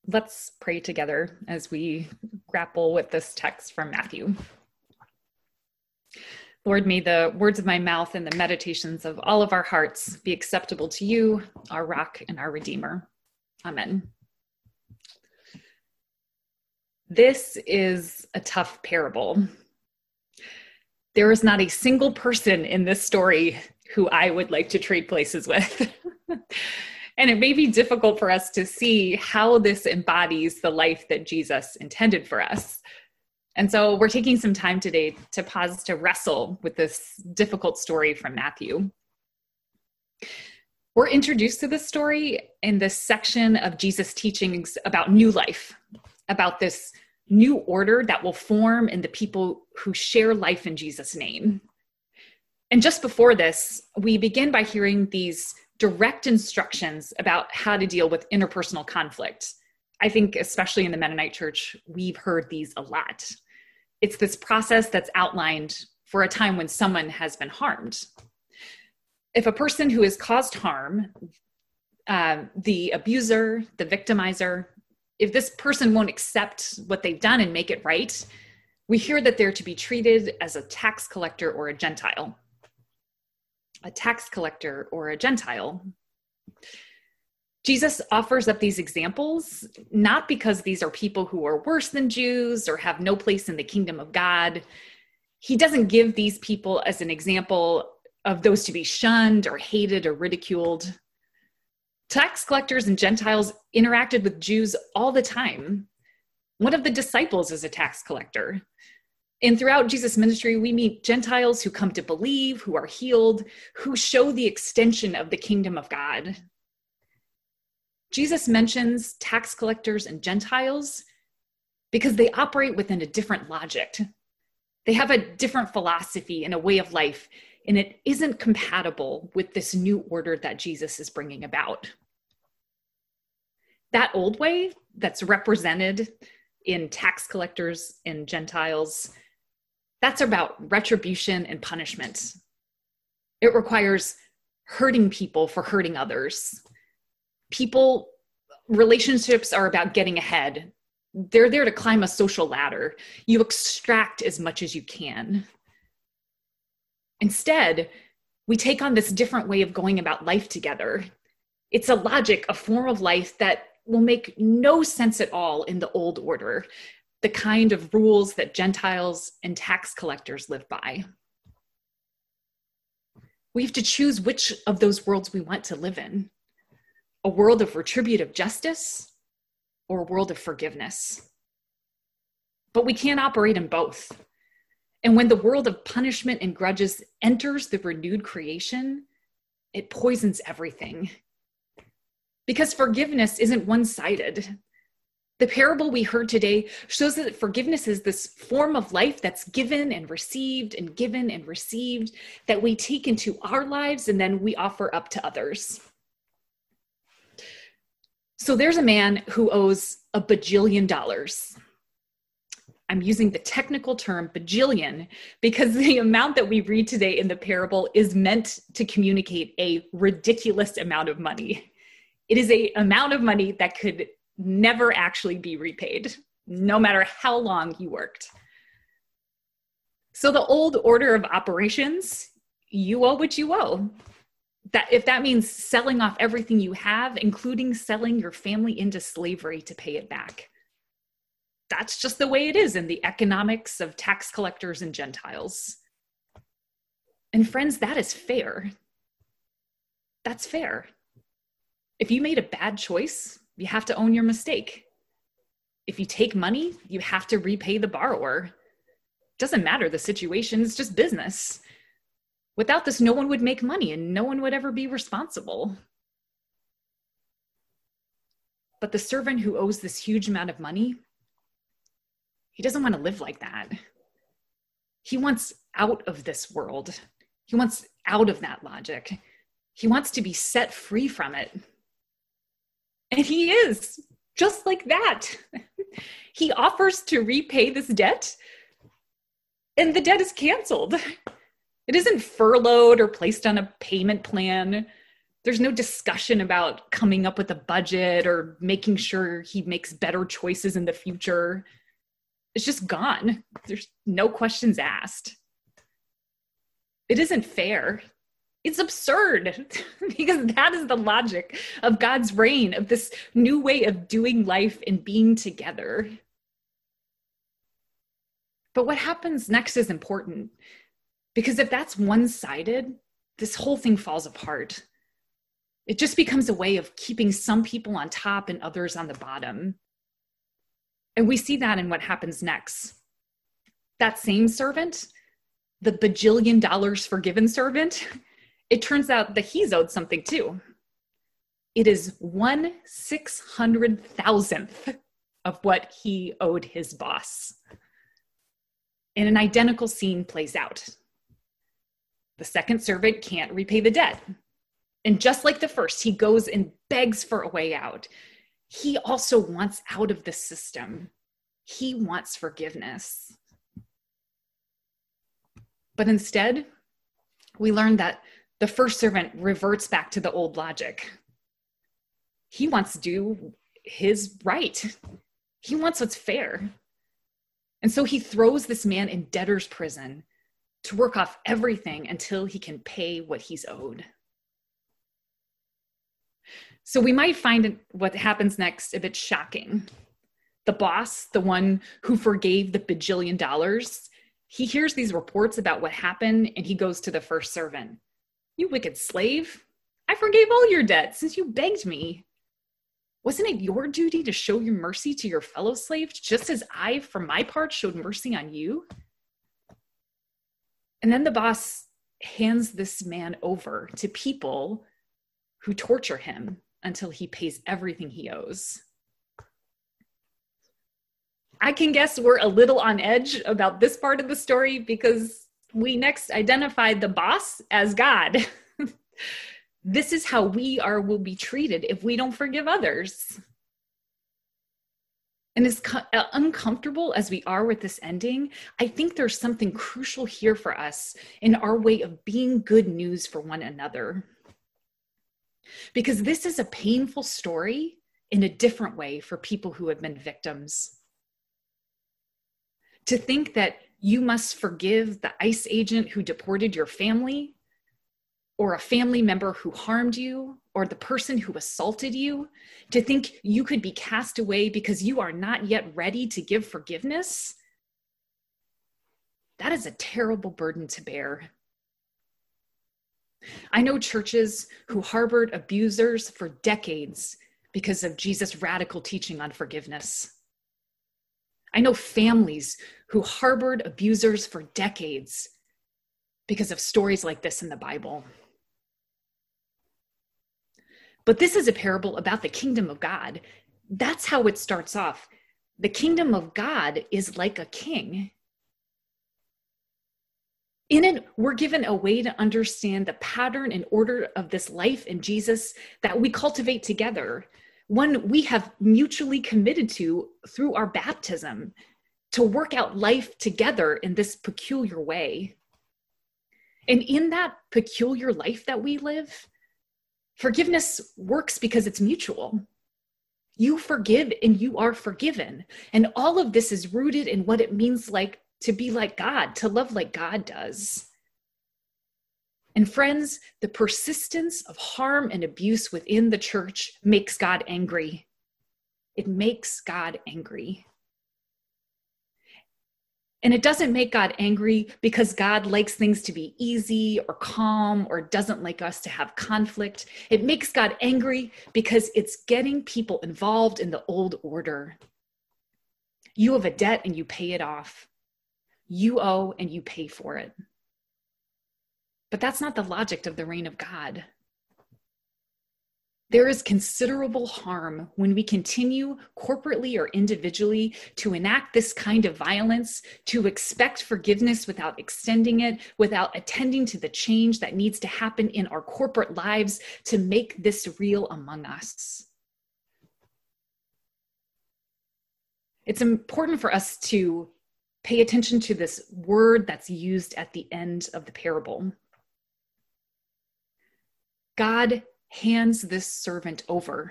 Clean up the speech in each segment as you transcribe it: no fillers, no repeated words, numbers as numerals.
Let's pray together as we grapple with this text from Matthew. Lord, may the words of my mouth and the meditations of all of our hearts be acceptable to you, our rock and our redeemer. Amen. This is a tough parable. There is not a single person in this story who I would like to trade places with. And it may be difficult for us to see how this embodies the life that Jesus intended for us. And so we're taking some time today to pause to wrestle with this difficult story from Matthew. We're introduced to this story in this section of Jesus' teachings about new life, about this new order that will form in the people who share life in Jesus' name. And just before this, we begin by hearing these direct instructions about how to deal with interpersonal conflict. I think, especially in the Mennonite Church, we've heard these a lot. It's this process that's outlined for a time when someone has been harmed. If a person who has caused harm, the abuser, the victimizer, if this person won't accept what they've done and make it right, we hear that they're to be treated as a tax collector or a Gentile. A tax collector or a Gentile. Jesus offers up these examples, not because these are people who are worse than Jews or have no place in the kingdom of God. He doesn't give these people as an example of those to be shunned or hated or ridiculed. Tax collectors and Gentiles interacted with Jews all the time. One of the disciples is a tax collector. And throughout Jesus' ministry, we meet Gentiles who come to believe, who are healed, who show the extension of the kingdom of God. Jesus mentions tax collectors and Gentiles because they operate within a different logic. They have a different philosophy and a way of life, and it isn't compatible with this new order that Jesus is bringing about. That old way that's represented in tax collectors and Gentiles, that's about retribution and punishment. It requires hurting people for hurting others. Relationships are about getting ahead. They're there to climb a social ladder. You extract as much as you can. Instead, we take on this different way of going about life together. It's a logic, a form of life that will make no sense at all in the old order, the kind of rules that Gentiles and tax collectors live by. We have to choose which of those worlds we want to live in. A world of retributive justice or a world of forgiveness. But we can't operate in both. And when the world of punishment and grudges enters the renewed creation, it poisons everything. Because forgiveness isn't one-sided. The parable we heard today shows that forgiveness is this form of life that's given and received and given and received that we take into our lives and then we offer up to others. So there's a man who owes $1 bajillion. I'm using the technical term bajillion because the amount that we read today in the parable is meant to communicate a ridiculous amount of money. It is an amount of money that could never actually be repaid, no matter how long you worked. So the old order of operations, you owe what you owe. That if that means selling off everything you have, including selling your family into slavery to pay it back. That's just the way it is in the economics of tax collectors and Gentiles. And friends, that is fair. That's fair. If you made a bad choice, you have to own your mistake. If you take money, you have to repay the borrower. Doesn't matter the situation, it's just business. Without this, no one would make money and no one would ever be responsible. But the servant who owes this huge amount of money, he doesn't want to live like that. He wants out of this world. He wants out of that logic. He wants to be set free from it. And he is, just like that. He offers to repay this debt, and the debt is canceled. It isn't furloughed or placed on a payment plan. There's no discussion about coming up with a budget or making sure he makes better choices in the future. It's just gone. There's no questions asked. It isn't fair. It's absurd because that is the logic of God's reign, of this new way of doing life and being together. But what happens next is important, because if that's one-sided, this whole thing falls apart. It just becomes a way of keeping some people on top and others on the bottom. And we see that in what happens next. That same servant, the bajillion dollars forgiven servant, it turns out that he's owed something too. It is 1/600,000th of what he owed his boss. And an identical scene plays out. The second servant can't repay the debt. And just like the first, he goes and begs for a way out. He also wants out of the system. He wants forgiveness. But instead, we learn that the first servant reverts back to the old logic. He wants to do his right. He wants what's fair. And so he throws this man in debtor's prison to work off everything until he can pay what he's owed. So we might find what happens next a bit shocking. The boss, the one who forgave the bajillion dollars, he hears these reports about what happened and he goes to the first servant. "You wicked slave, I forgave all your debt since you begged me. Wasn't it your duty to show your mercy to your fellow slave, just as I, for my part, showed mercy on you?" And then the boss hands this man over to people who torture him until he pays everything he owes. I can guess we're a little on edge about this part of the story because we next identified the boss as God. This is how we will be treated if we don't forgive others. And as uncomfortable as we are with this ending, I think there's something crucial here for us in our way of being good news for one another. Because this is a painful story in a different way for people who have been victims. To think that you must forgive the ICE agent who deported your family, or a family member who harmed you, or the person who assaulted you, to think you could be cast away because you are not yet ready to give forgiveness, that is a terrible burden to bear. I know churches who harbored abusers for decades because of Jesus' radical teaching on forgiveness. I know families who harbored abusers for decades because of stories like this in the Bible. But this is a parable about the kingdom of God. That's how it starts off. The kingdom of God is like a king. In it, we're given a way to understand the pattern and order of this life in Jesus that we cultivate together, one we have mutually committed to through our baptism, to work out life together in this peculiar way. And in that peculiar life that we live, forgiveness works because it's mutual. You forgive and you are forgiven. And all of this is rooted in what it means like to be like God, to love like God does. And friends, the persistence of harm and abuse within the church makes God angry. It makes God angry. And it doesn't make God angry because God likes things to be easy or calm or doesn't like us to have conflict. It makes God angry because it's getting people involved in the old order. You have a debt and you pay it off. You owe and you pay for it. But that's not the logic of the reign of God. There is considerable harm when we continue corporately or individually to enact this kind of violence, to expect forgiveness without extending it, without attending to the change that needs to happen in our corporate lives to make this real among us. It's important for us to pay attention to this word that's used at the end of the parable. God hands this servant over.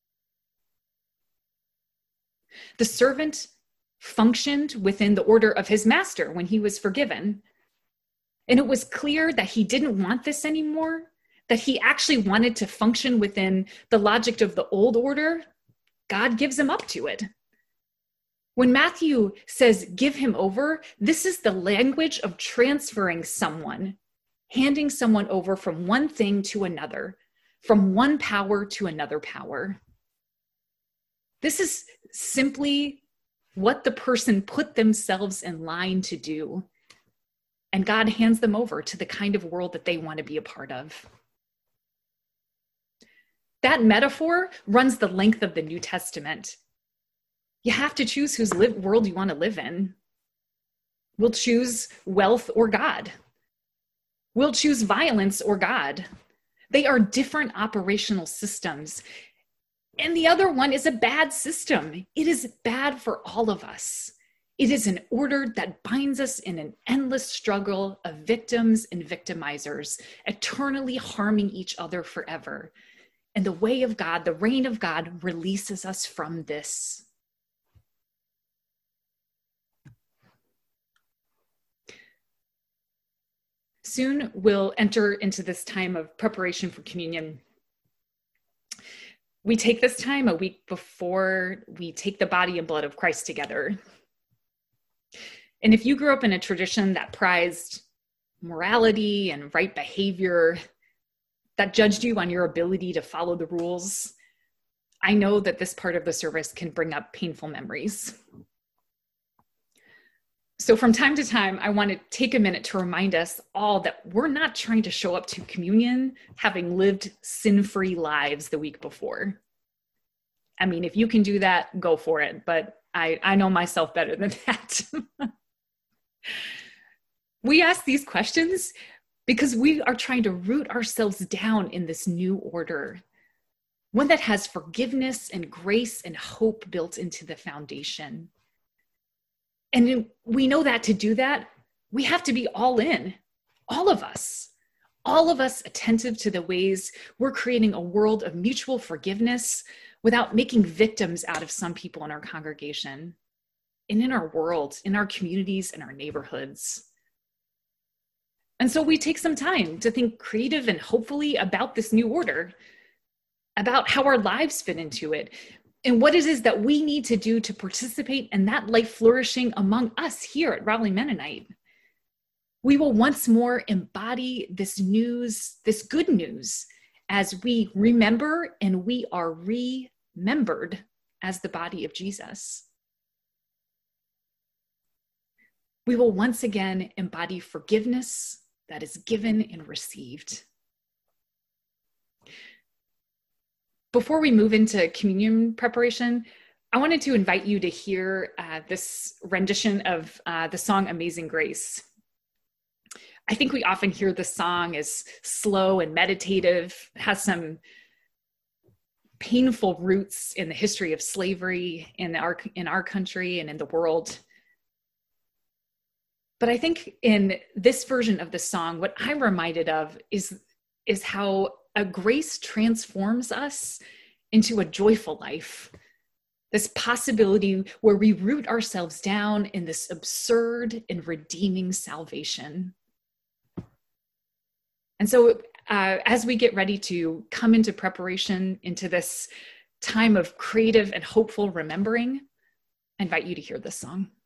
The servant functioned within the order of his master when he was forgiven. And it was clear that he didn't want this anymore, that he actually wanted to function within the logic of the old order. God gives him up to it. When Matthew says, give him over, this is the language of transferring someone, handing someone over from one thing to another, from one power to another power. This is simply what the person put themselves in line to do. And God hands them over to the kind of world that they want to be a part of. That metaphor runs the length of the New Testament. You have to choose whose world you want to live in. We'll choose wealth or God. We'll choose violence or God. They are different operational systems. And the other one is a bad system. It is bad for all of us. It is an order that binds us in an endless struggle of victims and victimizers, eternally harming each other forever. And the way of God, the reign of God, releases us from this. Soon we'll enter into this time of preparation for communion. We take this time a week before we take the body and blood of Christ together. And if you grew up in a tradition that prized morality and right behavior, that judged you on your ability to follow the rules, I know that this part of the service can bring up painful memories. So from time to time, I want to take a minute to remind us all that we're not trying to show up to communion having lived sin-free lives the week before. I mean, if you can do that, go for it. But I know myself better than that. We ask these questions because we are trying to root ourselves down in this new order, one that has forgiveness and grace and hope built into the foundation. And we know that to do that, we have to be all in, all of us attentive to the ways we're creating a world of mutual forgiveness without making victims out of some people in our congregation and in our world, in our communities, and our neighborhoods. And so we take some time to think creative and hopefully about this new order, about how our lives fit into it, and what it is that we need to do to participate in that life flourishing among us here at Raleigh Mennonite. We will once more embody this news, this good news, as we remember and we are remembered as the body of Jesus. We will once again embody forgiveness that is given and received. Before we move into communion preparation, I wanted to invite you to hear this rendition of the song Amazing Grace. I think we often hear the song as slow and meditative, has some painful roots in the history of slavery in our country and in the world. But I think in this version of the song, what I'm reminded of is how a grace transforms us into a joyful life. This possibility where we root ourselves down in this absurd and redeeming salvation. And so as we get ready to come into preparation into this time of creative and hopeful remembering, I invite you to hear this song.